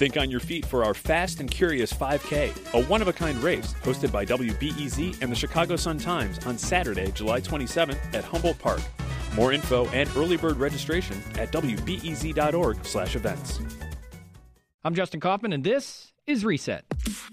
Think on your feet for our Fast and Curious 5K, a one-of-a-kind race hosted by WBEZ and the Chicago Sun-Times on Saturday, July 27th at Humboldt Park. More info and early bird registration at wbez.org/events. I'm Justin Kaufman, and this is Reset.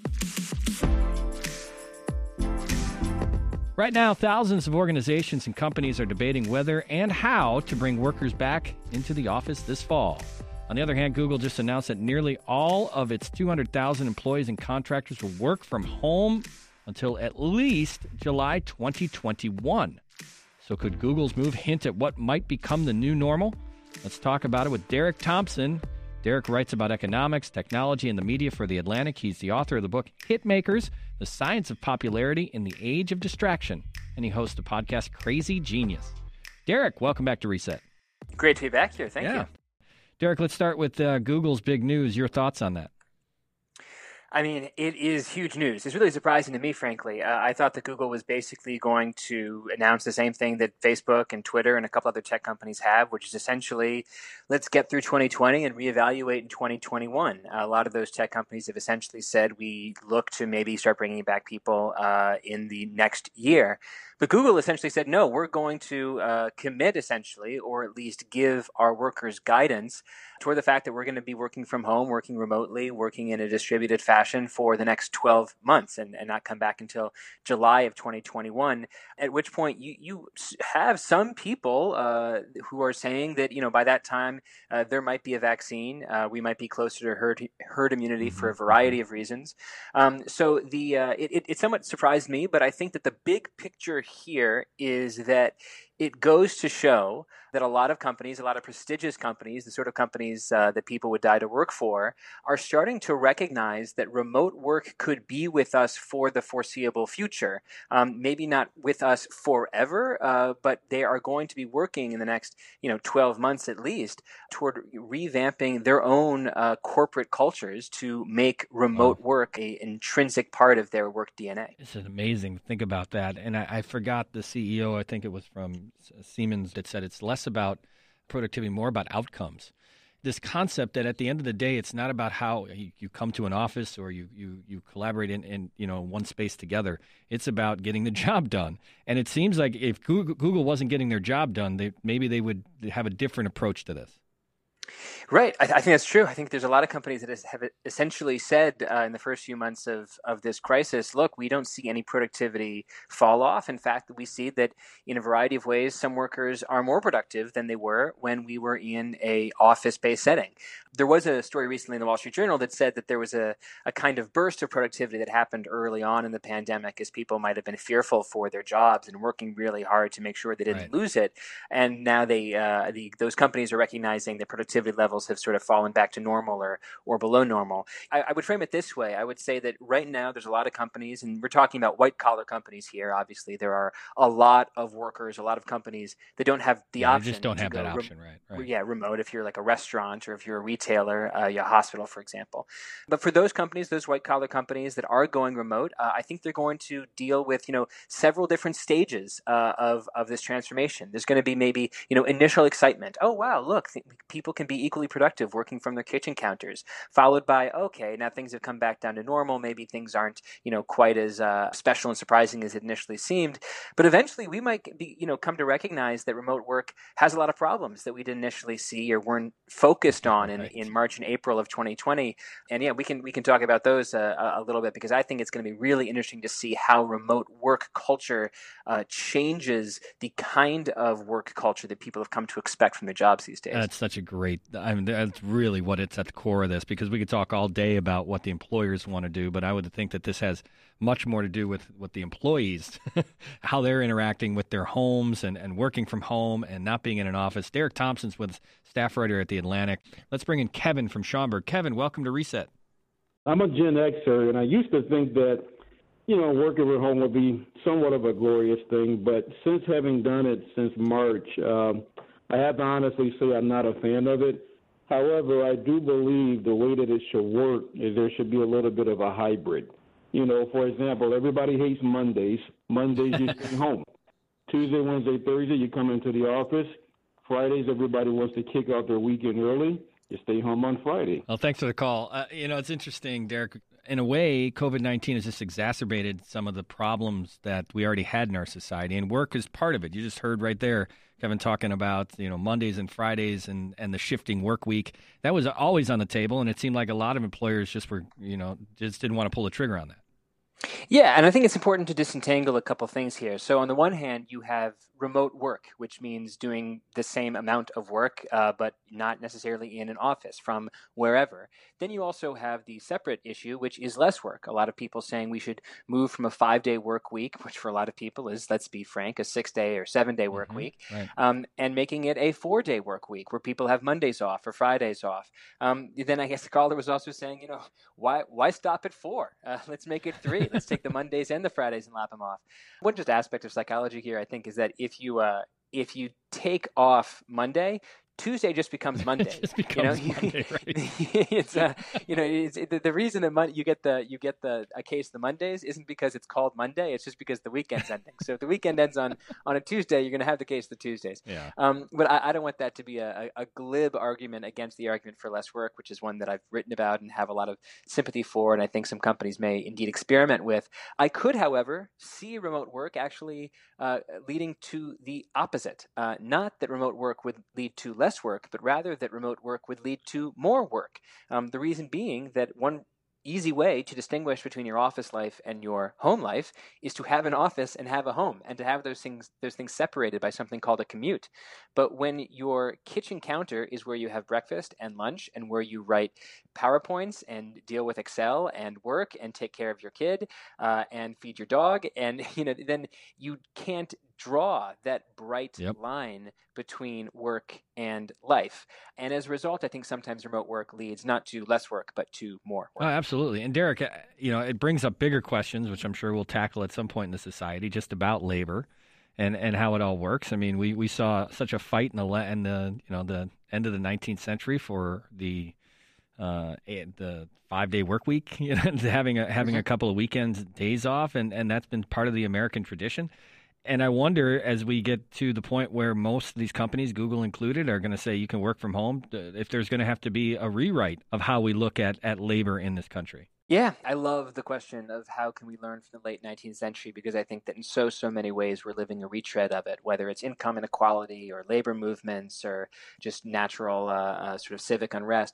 Right now, thousands of organizations and companies are debating whether and how to bring workers back into the office this fall. On the other hand, Google just announced that nearly all of its 200,000 employees and contractors will work from home until at least July 2021. So could Google's move hint at what might become the new normal? Let's talk about it with Derek Thompson. Derek writes about economics, technology, and the media for The Atlantic. He's the author of the book Hitmakers, The Science of Popularity in the Age of Distraction, and he hosts the podcast Crazy Genius. Derek, welcome back to Reset. Great to be back here. Thank you. Derek, let's start with Google's big news. Your thoughts on that? I mean, it is huge news. It's really surprising to me, frankly. I thought that Google was basically going to announce the same thing that Facebook and Twitter and a couple other tech companies have, which is essentially, let's get through 2020 and reevaluate in 2021. A lot of those tech companies have essentially said we look to maybe start bringing back people in the next year. But Google essentially said, no, we're going to commit essentially, or at least give our workers guidance toward the fact that we're going to be working from home, working remotely, working in a distributed fashion for the next 12 months and not come back until July of 2021, at which point you have some people who are saying that, by that time there might be a vaccine. We might be closer to herd immunity for a variety of reasons. So it somewhat surprised me, but I think that the big picture here is that it goes to show that a lot of companies, a lot of prestigious companies, the sort of companies that people would die to work for, are starting to recognize that remote work could be with us for the foreseeable future. Maybe not with us forever, but they are going to be working in the next 12 months at least toward revamping their own corporate cultures to make remote work an intrinsic part of their work DNA. This is amazing. Think about that. And I forgot the CEO, I think it was from Siemens, that said it's less about productivity, more about outcomes. This concept that at the end of the day, it's not about how you come to an office or you collaborate in one space together. It's about getting the job done. And it seems like if Google wasn't getting their job done, maybe they would have a different approach to this. Right. I think that's true. I think there's a lot of companies that have essentially said in the first few months of this crisis, look, we don't see any productivity fall off. In fact, we see that in a variety of ways, some workers are more productive than they were when we were in a office-based setting. There was a story recently in the Wall Street Journal that said that there was a kind of burst of productivity that happened early on in the pandemic as people might have been fearful for their jobs and working really hard to make sure they didn't lose it. And now those companies are recognizing that productivity levels have sort of fallen back to normal or below normal. I would frame it this way. I would say that right now there's a lot of companies, and we're talking about white-collar companies here. Obviously, there are a lot of workers, a lot of companies that don't have the option. They just don't have that option, right? Yeah, remote if you're like a restaurant or if you're a retailer, a hospital, for example. But for those companies, those white-collar companies that are going remote, I think they're going to deal with, several different stages of this transformation. There's going to be maybe, initial excitement. Oh, wow, look, people can be equally productive working from their kitchen counters, followed by, okay, now things have come back down to normal. Maybe things aren't, quite as special and surprising as it initially seemed. But eventually we might be, come to recognize that remote work has a lot of problems that we didn't initially see or weren't focused on in March and April of 2020. And yeah, we can talk about those a little bit, because I think it's going to be really interesting to see how remote work culture changes the kind of work culture that people have come to expect from their jobs these days. That's such a great, that's really what it's at the core of this, because we could talk all day about what the employers want to do, but I would think that this has much more to do with what the employees, how they're interacting with their homes and working from home and not being in an office. Derek Thompson's with staff writer at The Atlantic. Let's bring in Kevin from Schaumburg. Kevin, welcome to Reset. I'm a Gen Xer, and I used to think that, working at home would be somewhat of a glorious thing, but since having done it since March, I have to honestly say I'm not a fan of it. However, I do believe the way that it should work is there should be a little bit of a hybrid. For example, everybody hates Mondays. Mondays you stay home. Tuesday, Wednesday, Thursday you come into the office. Fridays everybody wants to kick off their weekend early. you stay home on Friday. Well, thanks for the call. It's interesting, Derek. In a way, COVID-19 has just exacerbated some of the problems that we already had in our society, and work is part of it. You just heard right there Kevin talking about, Mondays and Fridays and the shifting work week. That was always on the table, and it seemed like a lot of employers just didn't want to pull the trigger on that. Yeah, and I think it's important to disentangle a couple things here. So on the one hand, you have remote work, which means doing the same amount of work, but not necessarily in an office from wherever. Then you also have the separate issue, which is less work. A lot of people saying we should move from a 5-day work week, which for a lot of people is, let's be frank, a 6-day or 7-day work week, right. And making it a 4-day work week where people have Mondays off or Fridays off. Then I guess the caller was also saying, why stop at 4? Let's make it 3. Let's take the Mondays and the Fridays and lap them off. One just aspect of psychology here, I think, is that if you take off Monday, Tuesday just becomes Monday. It just becomes Monday, right? It's the reason that you get a case of the Mondays isn't because it's called Monday. It's just because the weekend's ending. So if the weekend ends on a Tuesday, you're going to have the case of the Tuesdays. Yeah. But I don't want that to be a glib argument against the argument for less work, which is one that I've written about and have a lot of sympathy for, and I think some companies may indeed experiment with. I could, however, see remote work actually leading to the opposite. Not that remote work would lead to less work, but rather that remote work would lead to more work. The reason being that one easy way to distinguish between your office life and your home life is to have an office and have a home, and to have those things separated by something called a commute. But when your kitchen counter is where you have breakfast and lunch, and where you write PowerPoints and deal with Excel and work and take care of your kid and feed your dog, and then you can't draw that bright line between work and life. And as a result, I think sometimes remote work leads not to less work, but to more work. Oh, absolutely. And Derek, it brings up bigger questions, which I'm sure we'll tackle at some point in the society, just about labor and how it all works. I mean, we saw such a fight in the end of the 19th century for the 5-day work week, having a couple of weekends, days off, and that's been part of the American tradition. And I wonder, as we get to the point where most of these companies, Google included, are going to say you can work from home, if there's going to have to be a rewrite of how we look at labor in this country. Yeah, I love the question of how can we learn from the late 19th century, because I think that in so many ways we're living a retread of it, whether it's income inequality or labor movements or just natural sort of civic unrest.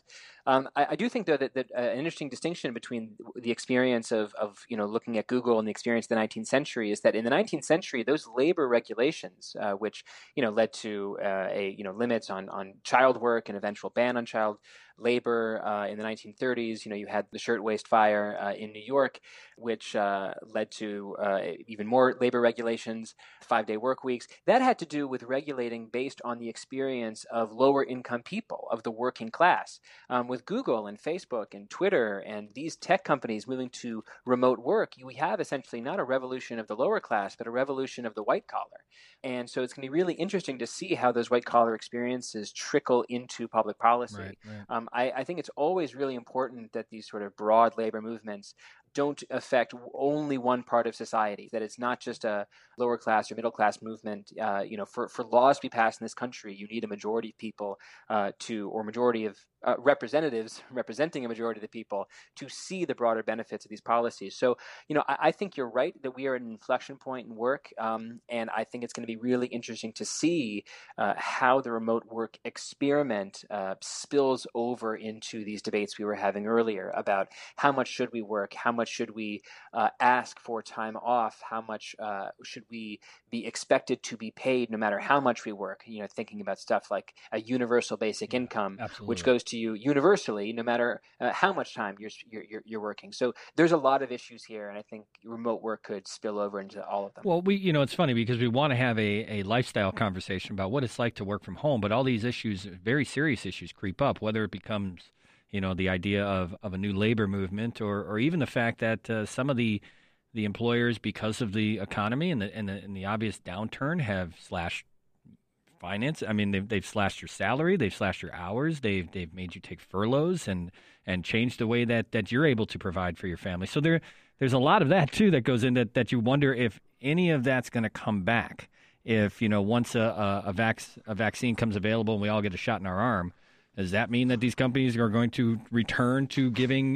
I do think, though, that an interesting distinction between the experience of looking at Google and the experience of the 19th century is that in the 19th century, those labor regulations, which led to limits on child work and eventual ban on child labor in the 1930s. You had the shirtwaist fire in New York, which led to even more labor regulations, 5-day work weeks. That had to do with regulating based on the experience of lower income people, of the working class. With Google and Facebook and Twitter and these tech companies moving to remote work, we have essentially not a revolution of the lower class, but a revolution of the white collar. And so it's going to be really interesting to see how those white collar experiences trickle into public policy. Right. I think it's always really important that these sort of broad labor movements don't affect only one part of society, that it's not just a lower class or middle class movement. For laws to be passed in this country, you need a majority of people or majority of representatives representing a majority of the people to see the broader benefits of these policies. So, I think you're right that we are at an inflection point in work, and I think it's going to be really interesting to see how the remote work experiment spills over into these debates we were having earlier about how much should we work, how much should we ask for time off, how much should we be expected to be paid no matter how much we work, thinking about stuff like a universal basic income, absolutely, which goes to you universally no matter how much time you're working. So there's a lot of issues here, and I think remote work could spill over into all of them. Well, it's funny because we want to have a lifestyle conversation about what it's like to work from home, but all these issues, very serious issues, creep up, whether it becomes the idea of a new labor movement or even the fact that some of the employers, because of the economy and the obvious downturn, have slashed finance. I mean, they've slashed your salary, they've slashed your hours, they've made you take furloughs and changed the way that you're able to provide for your family. So there's a lot of that too that goes in that you wonder if any of that's going to come back. If once a vaccine comes available and we all get a shot in our arm, Does that mean that these companies are going to return to giving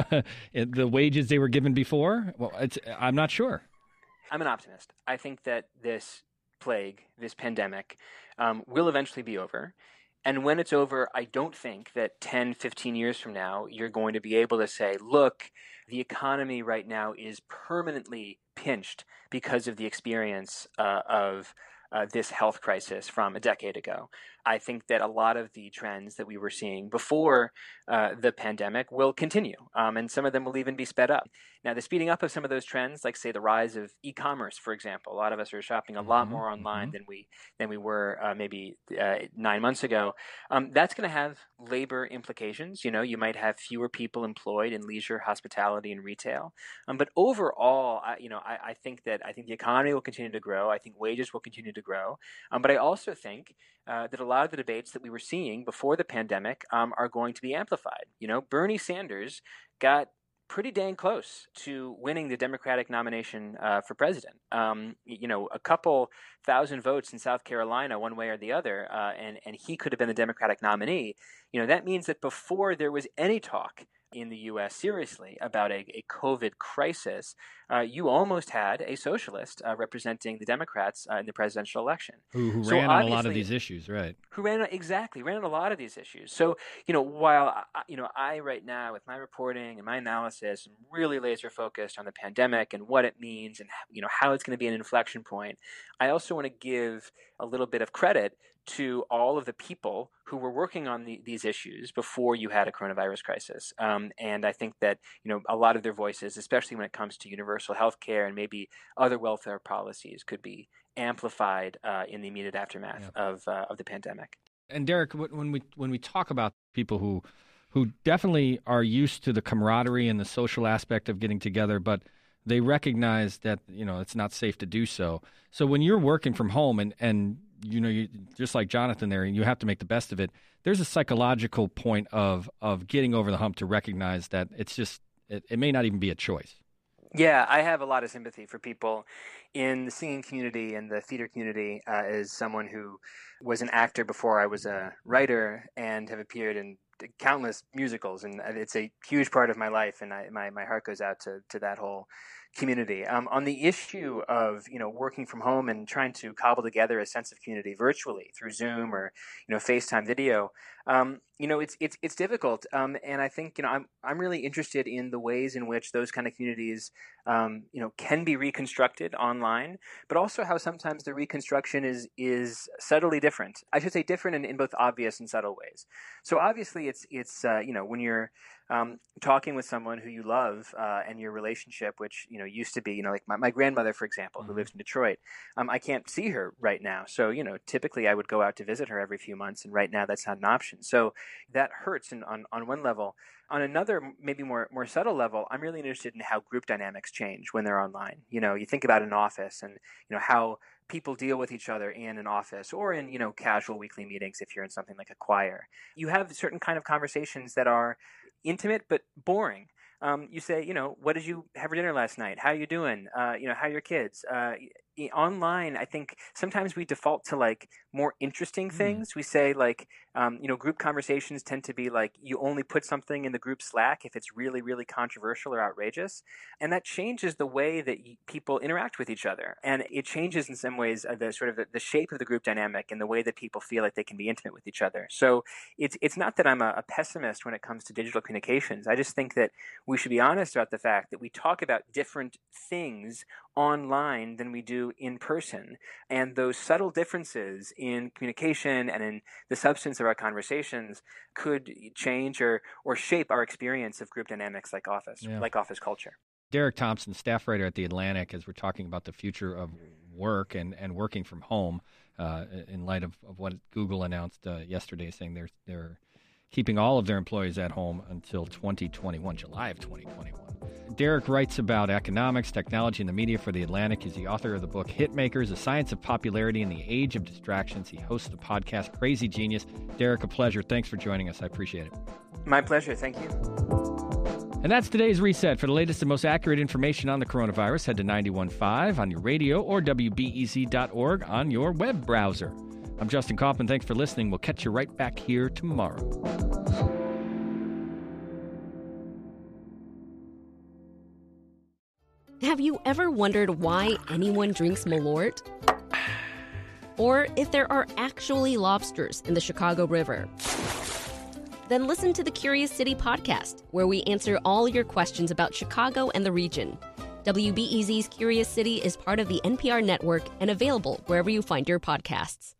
the wages they were given before? Well, I'm not sure. I'm an optimist. I think that this plague, this pandemic, will eventually be over. And when it's over, I don't think that 10, 15 years from now, you're going to be able to say, look, the economy right now is permanently pinched because of the experience of this health crisis from a decade ago. I think that a lot of the trends that we were seeing before the pandemic will continue, and some of them will even be sped up. Now, the speeding up of some of those trends, like say the rise of e-commerce, for example, a lot of us are shopping a lot more online than we were maybe 9 months ago. That's going to have labor implications. You know, you might have fewer people employed in leisure, hospitality, and retail. But overall, I think the economy will continue to grow. I think wages will continue to grow. But I also think that a lot of the debates that we were seeing before the pandemic are going to be amplified. You know, Bernie Sanders got pretty dang close to winning the Democratic nomination for president. A couple thousand votes in South Carolina, one way or the other, and he could have been the Democratic nominee. You know, that means that before there was any talk in the U.S. seriously about a COVID crisis, you almost had a socialist representing the Democrats in the presidential election. Who ran on a lot of these issues, right? Who ran on a lot of these issues. So, while, I right now with my reporting and my analysis am really laser focused on the pandemic and what it means and, how it's going to be an inflection point, I also want to give a little bit of credit to all of the people who were working on these issues before you had a coronavirus crisis. And I think that, a lot of their voices, especially when it comes to universal health care and maybe other welfare policies, could be amplified in the immediate aftermath of the pandemic. And Derek, when we talk about people who definitely are used to the camaraderie and the social aspect of getting together, but they recognize that, it's not safe to do so. So when you're working from home and you just like Jonathan there, and you have to make the best of it, there's a psychological point of getting over the hump to recognize that it's just, it may not even be a choice. Yeah, I have a lot of sympathy for people in the singing community and the theater community as someone who was an actor before I was a writer and have appeared in countless musicals. And it's a huge part of my life, and my heart goes out to that whole community. On the issue of, working from home and trying to cobble together a sense of community virtually through Zoom or, FaceTime video, it's difficult. And I think, I'm really interested in the ways in which those kind of communities, can be reconstructed online, but also how sometimes the reconstruction is subtly different. I should say different in both obvious and subtle ways. So obviously it's when you're talking with someone who you love and your relationship, which, used to be, like my grandmother, for example, who lives in Detroit, I can't see her right now. So, typically I would go out to visit her every few months, and right now that's not an option. So that hurts on one level. On another, maybe more subtle level, I'm really interested in how group dynamics change when they're online. You think about an office and, how people deal with each other in an office or in, casual weekly meetings if you're in something like a choir. You have certain kind of conversations that are intimate but boring. You say, what did you have for dinner last night? How are you doing? How are your kids? Online, I think sometimes we default to like more interesting things. We say like, group conversations tend to be like you only put something in the group Slack if it's really, really controversial or outrageous. And that changes the way that people interact with each other. And it changes in some ways the shape of the group dynamic and the way that people feel like they can be intimate with each other. So it's not that I'm a pessimist when it comes to digital communications. I just think that we should be honest about the fact that we talk about different things online than we do in person. And those subtle differences in communication and in the substance of our conversations could change or shape our experience of group dynamics like office culture. Derek Thompson, staff writer at The Atlantic, as we're talking about the future of work and working from home in light of what Google announced yesterday, saying they're keeping all of their employees at home until July of 2021. Derek writes about economics, technology, and the media for The Atlantic. He's the author of the book Hitmakers, A Science of Popularity in the Age of Distractions. He hosts the podcast Crazy Genius. Derek, a pleasure. Thanks for joining us. I appreciate it. My pleasure. Thank you. And that's today's Reset. For the latest and most accurate information on the coronavirus, head to 91.5 on your radio or WBEZ.org on your web browser. I'm Justin Kaufman. Thanks for listening. We'll catch you right back here tomorrow. Have you ever wondered why anyone drinks Malort? Or if there are actually lobsters in the Chicago River? Then listen to the Curious City podcast, where we answer all your questions about Chicago and the region. WBEZ's Curious City is part of the NPR network and available wherever you find your podcasts.